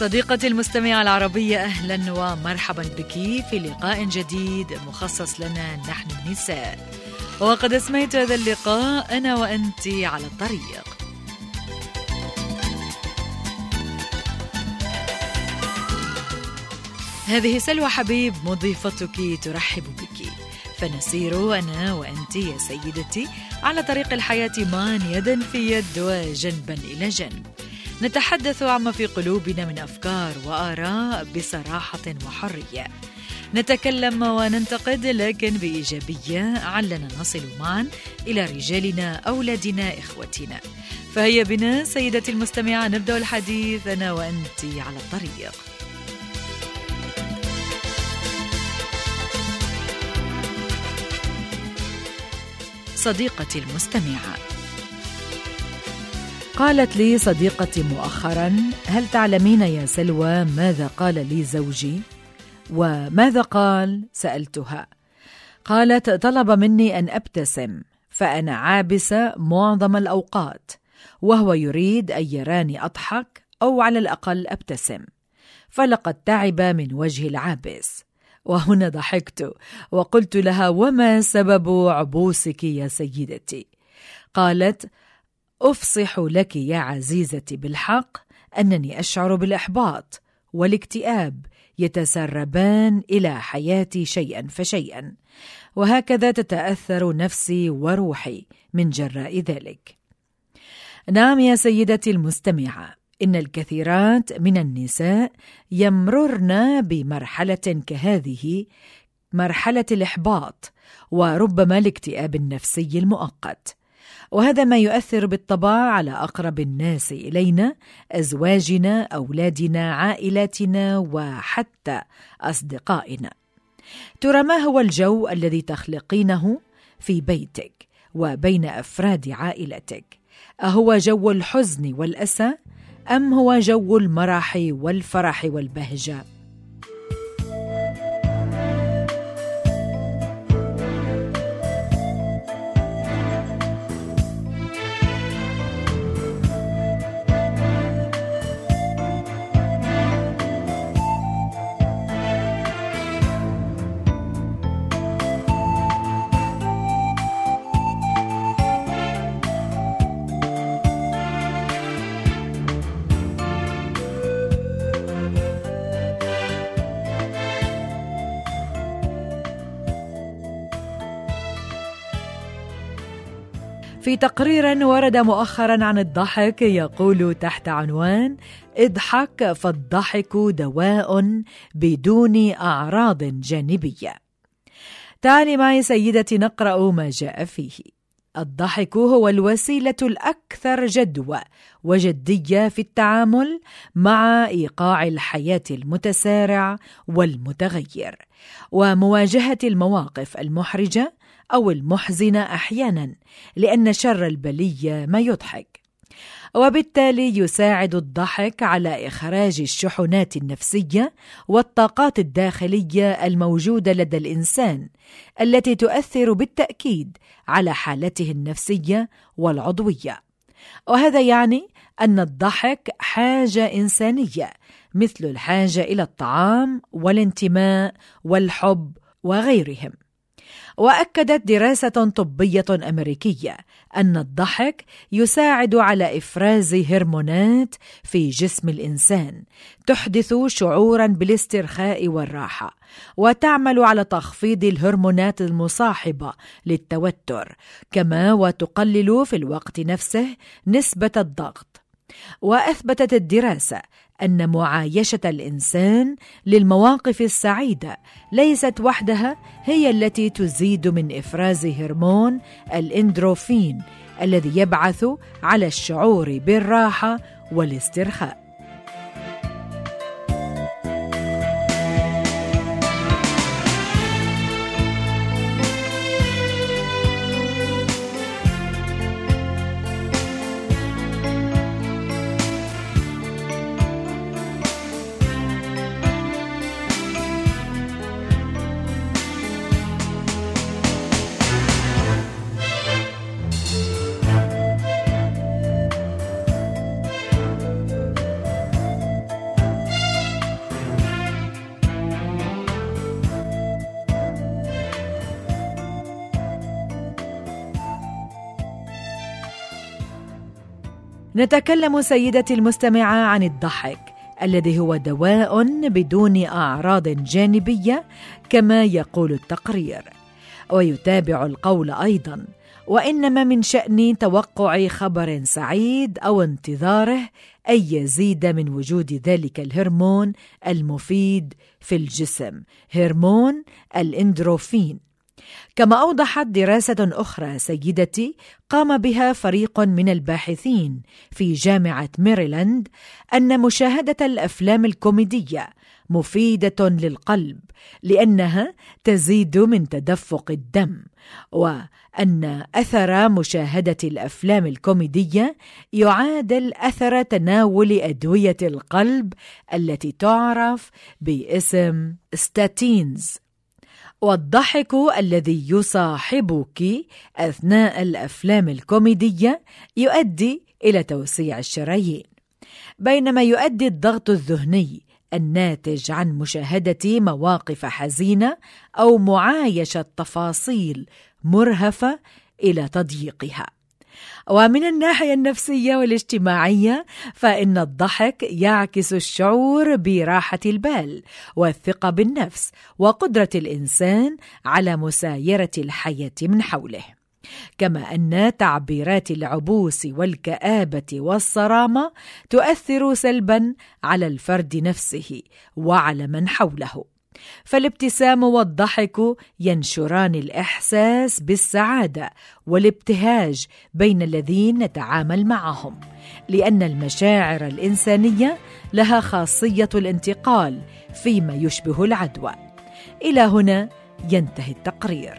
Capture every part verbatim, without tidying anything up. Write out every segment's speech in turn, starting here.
صديقتي المستمعة العربية، أهلا ومرحبا بك في لقاء جديد مخصص لنا نحن النساء. وقد اسميت هذا اللقاء أنا وأنت على الطريق. هذه سلوى حبيب مضيفتك ترحب بك، فنسير أنا وأنت يا سيدتي على طريق الحياة معا يدا في يد وجنبا إلى جنب، نتحدث عما في قلوبنا من أفكار وآراء بصراحة وحرية، نتكلم وننتقد لكن بإيجابية علنا نصل معا إلى رجالنا، أولادنا، إخوتنا. فهيا بنا سيدتي المستمعة نبدأ الحديث أنا وأنت على الطريق. صديقتي المستمعة، قالت لي صديقتي مؤخرا: هل تعلمين يا سلوى ماذا قال لي زوجي؟ وماذا قال؟ سألتها. قالت: طلب مني أن أبتسم، فأنا عابسة معظم الأوقات، وهو يريد أن يراني أضحك أو على الأقل أبتسم، فلقد تعب من وجه العابس. وهنا ضحكت وقلت لها: وما سبب عبوسك يا سيدتي؟ قالت: أفصح لك يا عزيزتي بالحق أنني أشعر بالإحباط والاكتئاب يتسربان إلى حياتي شيئا فشيئا، وهكذا تتأثر نفسي وروحي من جراء ذلك. نعم يا سيدتي المستمعة، إن الكثيرات من النساء يمررن بمرحلة كهذه، مرحلة الإحباط وربما الاكتئاب النفسي المؤقت، وهذا ما يؤثر بالطبع على أقرب الناس إلينا، أزواجنا، أولادنا، عائلاتنا، وحتى أصدقائنا. ترى ما هو الجو الذي تخلقينه في بيتك وبين أفراد عائلتك؟ أهو جو الحزن والأسى أم هو جو المرح والفرح والبهجة؟ في تقرير ورد مؤخرا عن الضحك يقول تحت عنوان: اضحك فالضحك دواء بدون أعراض جانبية. تعالي معي سيدتي نقرأ ما جاء فيه. الضحك هو الوسيلة الأكثر جدوى وجدية في التعامل مع إيقاع الحياة المتسارع والمتغير، ومواجهة المواقف المحرجة أو المحزنة أحيانا، لأن شر البلية ما يضحك، وبالتالي يساعد الضحك على إخراج الشحنات النفسية والطاقات الداخلية الموجودة لدى الإنسان، التي تؤثر بالتأكيد على حالته النفسية والعضوية. وهذا يعني أن الضحك حاجة إنسانية، مثل الحاجة إلى الطعام والانتماء والحب وغيرهم. وأكدت دراسة طبية أمريكية أن الضحك يساعد على إفراز هرمونات في جسم الإنسان تحدث شعورا بالاسترخاء والراحة، وتعمل على تخفيض الهرمونات المصاحبة للتوتر، كما وتقلل في الوقت نفسه نسبة الضغط. وأثبتت الدراسة أن معايشة الإنسان للمواقف السعيدة ليست وحدها هي التي تزيد من إفراز هرمون الإندروفين الذي يبعث على الشعور بالراحة والاسترخاء. نتكلم سيدتي المستمعة عن الضحك الذي هو دواء بدون أعراض جانبية كما يقول التقرير. ويتابع القول أيضا: وإنما من شأن توقع خبر سعيد أو انتظاره أن يزيد من وجود ذلك الهرمون المفيد في الجسم، هرمون الإندروفين. كما أوضحت دراسة أخرى سيدتي قام بها فريق من الباحثين في جامعة ميريلاند أن مشاهدة الأفلام الكوميدية مفيدة للقلب لأنها تزيد من تدفق الدم، وأن أثر مشاهدة الأفلام الكوميدية يعادل أثر تناول أدوية القلب التي تعرف باسم ستاتينز. والضحك الذي يصاحبك أثناء الأفلام الكوميدية يؤدي إلى توسيع الشرايين، بينما يؤدي الضغط الذهني الناتج عن مشاهدة مواقف حزينة أو معايشة تفاصيل مرهفة إلى تضييقها. ومن الناحية النفسية والاجتماعية فإن الضحك يعكس الشعور براحة البال والثقة بالنفس وقدرة الإنسان على مسايرة الحياة من حوله، كما أن تعبيرات العبوس والكآبة والصرامة تؤثر سلبا على الفرد نفسه وعلى من حوله. فالابتسام والضحك ينشران الإحساس بالسعادة والابتهاج بين الذين نتعامل معهم، لأن المشاعر الإنسانية لها خاصية الانتقال فيما يشبه العدوى. إلى هنا ينتهي التقرير.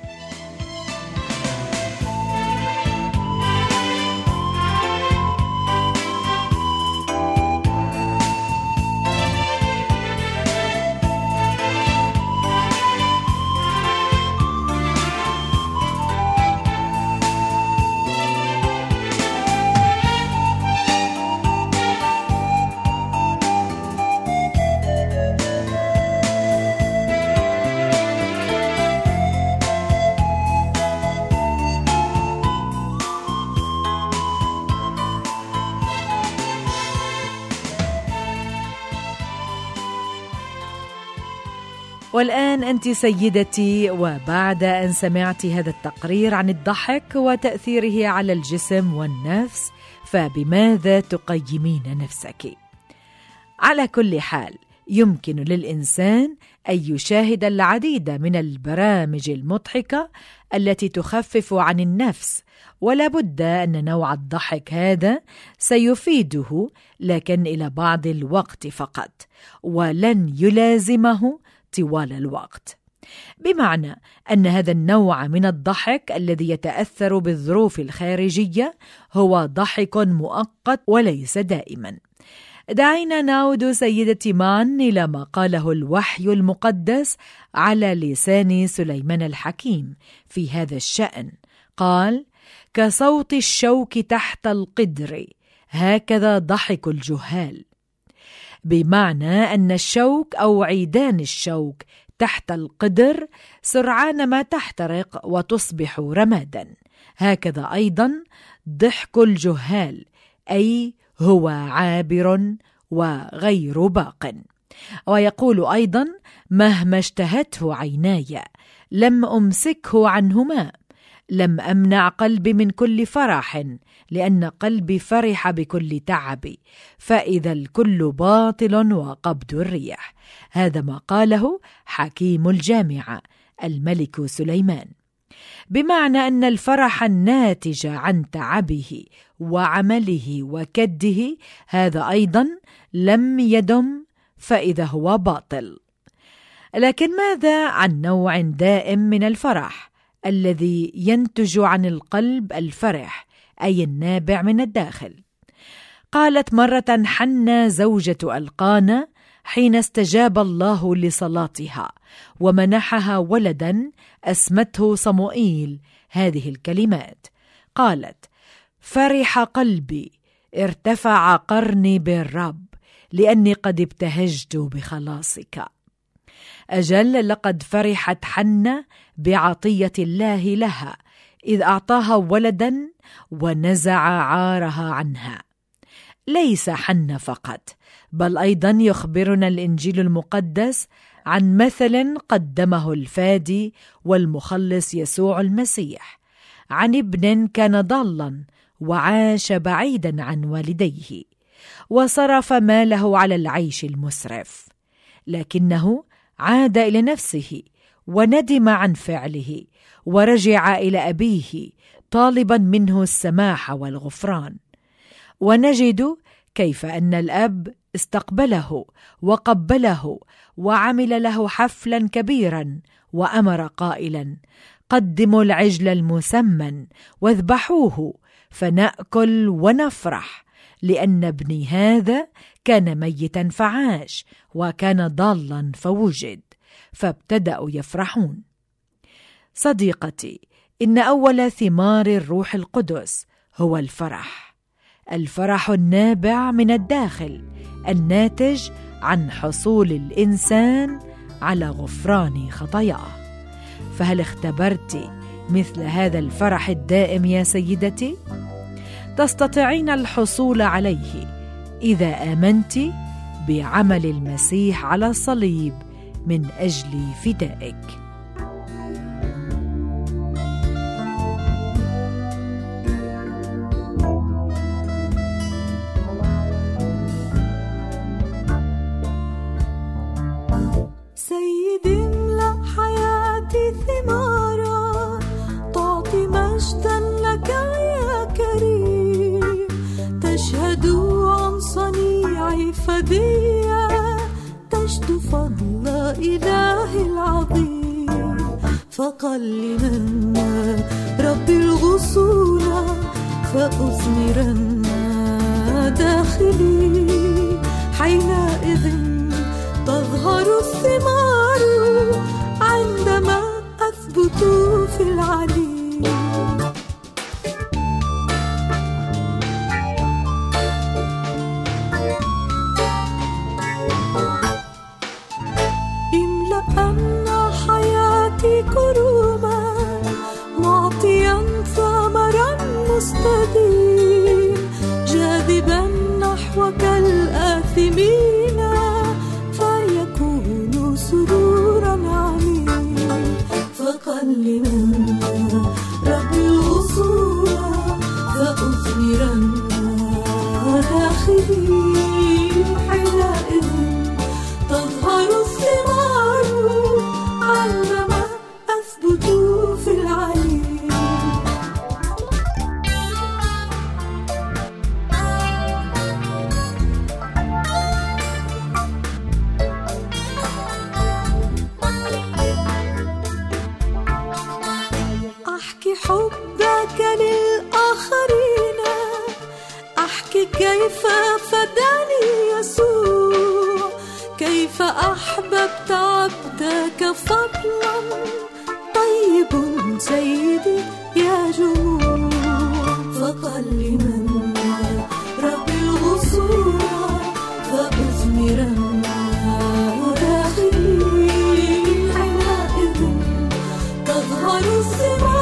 والآن أنت سيدتي، وبعد أن سمعت هذا التقرير عن الضحك وتأثيره على الجسم والنفس، فبماذا تقيمين نفسك؟ على كل حال، يمكن للإنسان أن يشاهد العديد من البرامج المضحكة التي تخفف عن النفس، ولا بد أن نوع الضحك هذا سيفيده، لكن إلى بعض الوقت فقط، ولن يلازمه طوال الوقت. بمعنى أن هذا النوع من الضحك الذي يتأثر بالظروف الخارجية هو ضحك مؤقت وليس دائما. دعينا نعود سيدتي معا إلى ما قاله الوحي المقدس على لسان سليمان الحكيم في هذا الشأن. قال: كصوت الشوك تحت القدر هكذا ضحك الجهال. بمعنى أن الشوك أو عيدان الشوك تحت القدر سرعان ما تحترق وتصبح رمادا، هكذا أيضا ضحك الجهال، أي هو عابر وغير باق. ويقول أيضا: مهما اشتهته عيناي لم أمسكه عنهما، لم أمنع قلبي من كل فرح، لأن قلبي فرح بكل تعب، فإذا الكل باطل وقبض الريح. هذا ما قاله حكيم الجامعة الملك سليمان، بمعنى أن الفرح الناتج عن تعبه وعمله وكده هذا أيضا لم يدم، فإذا هو باطل. لكن ماذا عن نوع دائم من الفرح الذي ينتج عن القلب الفرح، أي النابع من الداخل؟ قالت مرة حنة زوجة القانا حين استجاب الله لصلاتها ومنحها ولدا أسمته صموئيل هذه الكلمات، قالت: فرح قلبي، ارتفع قرني بالرب، لأني قد ابتهجت بخلاصك. أجل لقد فرحت حنة بعطية الله لها إذ أعطاها ولدا ونزع عارها عنها. ليس حنة فقط، بل أيضا يخبرنا الإنجيل المقدس عن مثل قدمه الفادي والمخلص يسوع المسيح، عن ابن كان ضالا وعاش بعيدا عن والديه وصرف ماله على العيش المسرف، لكنه عاد إلى نفسه وندم عن فعله ورجع إلى أبيه طالبا منه السماح والغفران. ونجد كيف أن الأب استقبله وقبله وعمل له حفلا كبيرا، وأمر قائلا: قدموا العجل المسمن واذبحوه فنأكل ونفرح، لأن ابني هذا كان ميتا فعاش وكان ضالا فوجد. فابتدأوا يفرحون. صديقتي، إن أول ثمار الروح القدس هو الفرح، الفرح النابع من الداخل، الناتج عن حصول الإنسان على غفران خطاياه. فهل اختبرت مثل هذا الفرح الدائم يا سيدتي؟ تستطيعين الحصول عليه إذا آمنت بعمل المسيح على الصليب من أجل فدائك. سيدي املأ حياتي ثمارا، تعطي مجدا لك يا كريم، تشهد عن صنيعي فدية، تجد فضل إله العظيم. فقلمن ربي الغصون فأثمرن داخلي، حينئذ تظهر الثمار عندما أثبت في العلي. املأن حياتي كروما، معطيا ثمرا مستديم، جاذبا نحوك الآثمين، فيكون سرورا عميم. فقلمن ربي الغصون فأثمرن داخلي، حينئذ تظهر الثمار عندما أثبت في العلي. أحكي حبك للآخرين، أحكي كيف فداني يسوع، كيف أحببت عبدك فضلا، طيب سيدي يا جموع. فقلمن ربي الغصون فأثمرن داخلي، حينئذ تظهر الثمار